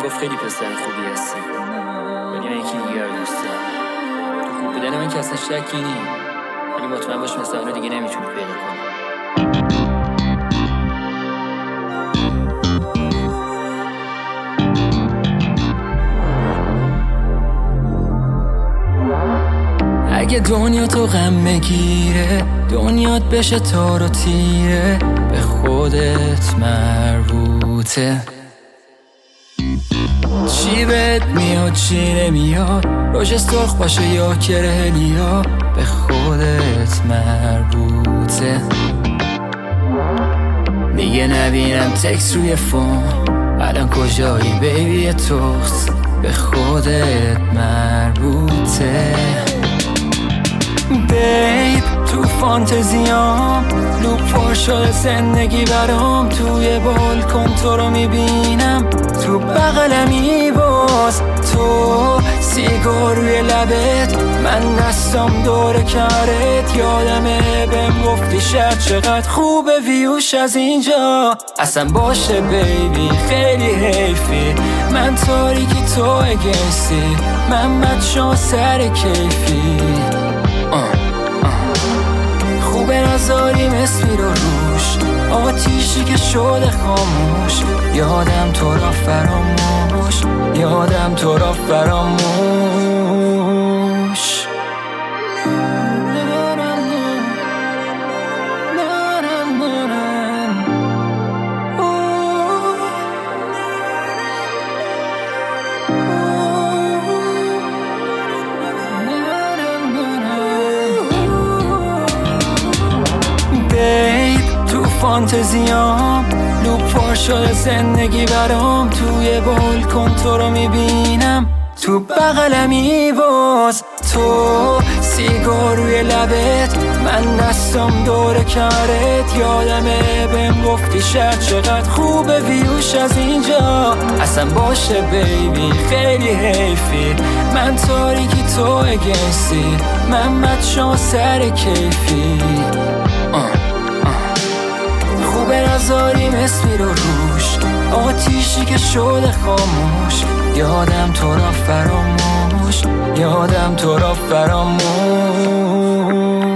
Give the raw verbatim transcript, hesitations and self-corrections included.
گفت خیلی پسر خوبی هستی، ولی من یکی دیگه رو دوست دارم. تو خوب بودن من که اصلا شکی نی، ولی مطمئن باش مثل اونو دیگه نمیتونی پیدا کنی. اگه دنیا تو غم بگیره، دنیات بشه تار و تیره، به خودت مربوطه. چی بهت میاد چی نمیاد، روش سرخ باشه یا کرهلیا، به خودت مربوطه. دیگه نبینم تکس روی فون، الان کجایی بیبی توست، به خودت مربوطه. بیب تو فانتزیام لوپ پر شده زندگی برام، توی بالکن تو رو میبینم، تو بغلمی باز تو سیگار روی لبت، من دستم دور کرت. یادمه بهم گفتی شاید چقدر خوبه ویوش از اینجا، اصلا باشه بیبی خیلی حیفی، من تاریکی تو اگنسی، من بچه‌ها سر کیفی. خوبه نذاریم اسمی رو روش، آتیشی که شده خاموش، یادم تو را فراموش، یادم تو را فراموش. فانتزیام لوپ پر شده زندگی برام، توی بالکن تو رو میبینم، تو بغلمی باز تو سیگار روی لبت، من دستم دور کرت. یادمه بهم گفتی شاید چقدر خوبه ویوش از اینجا، اصلا باشه بیبی خیلی حیفی، من تاریکی تو اگنسی، من بچه‌ها سر کیفی. خوبه نذاریم اسمی رو روش، آتیشی که شده خاموش، یادم تو را فراموش، یادم تو را فراموش.